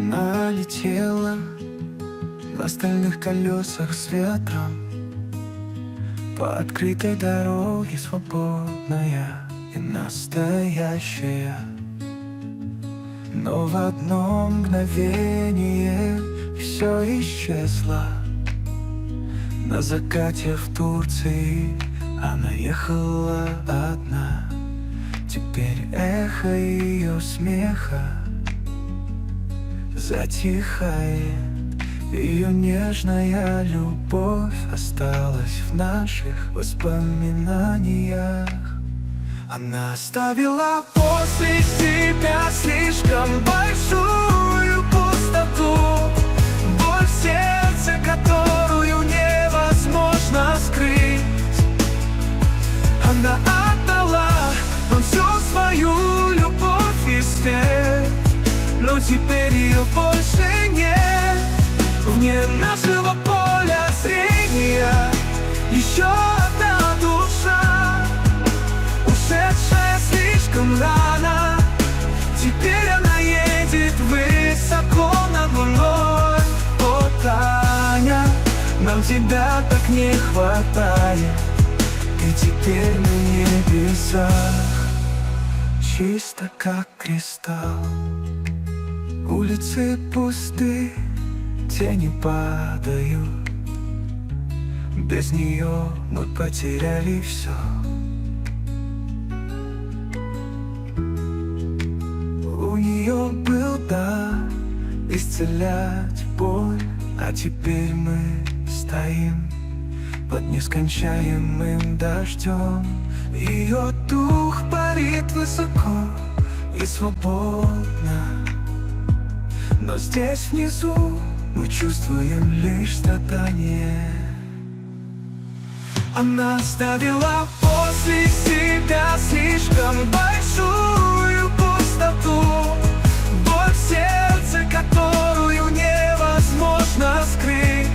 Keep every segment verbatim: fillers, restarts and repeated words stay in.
Она летела на стальных колесах с ветром по открытой дороге, свободная и настоящая. Но в одно мгновение все исчезло. На закате в Турции она ехала одна. Теперь эхо ее смеха затихает. Ее нежная любовь осталась в наших воспоминаниях. Она оставила после себя слишком большую пустоту, боль в сердце, которую невозможно скрыть. Она отдала нам всю свою любовь и свет, но теперь ее больше нет. Вне нашего поля зрения еще одна душа, ушедшая слишком рано. Теперь она едет высоко над луной. О, Таня, нам тебя так не хватает. Ты теперь на небесах, чисто как кристалл. Улицы пусты, тени падают. Без нее мы потеряли все. У нее был дар исцелять боль, а теперь мы стоим под нескончаемым дождем. Ее дух парит высоко и свободно, но здесь внизу мы чувствуем лишь страдания. Она оставила после себя слишком большую пустоту, боль в сердце, которую невозможно скрыть.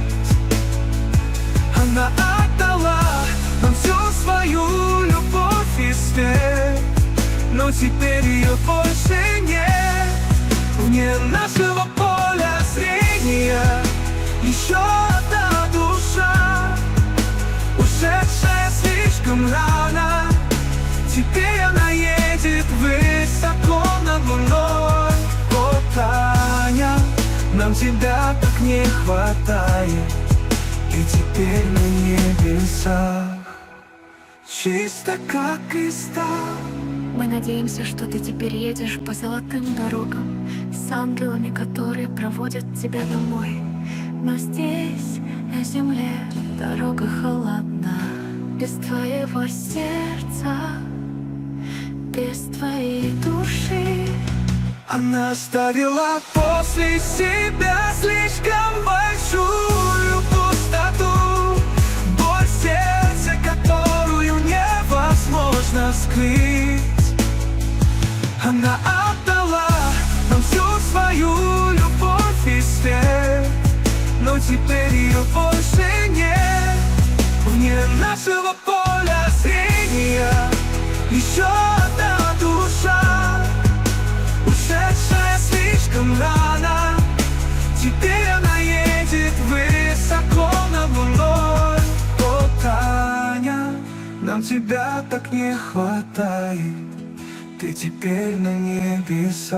Она отдала нам всю свою любовь и свет, но теперь ее больше нет. Вне нашего поля зрения еще одна душа, ушедшая слишком рано. Теперь она едет высоко над луной. О, Таня, нам тебя так не хватает. И теперь на небесах, чисто как кристалл. Мы надеемся, что ты теперь едешь по золотым дорогам с ангелами, которые проводят тебя домой. Но здесь, на земле, дорога холодна. Без твоего сердца, без твоей души. Она оставила после себя слишком большую пустоту, боль в сердце, которую невозможно скрыть. Она отдала нам всю свою любовь и свет, но теперь ее больше нет. Вне нашего поля зрения еще одна душа, ушедшая слишком рано. Теперь она едет высоко над луной. О, Таня, нам тебя так не хватает. Ты теперь на небесах.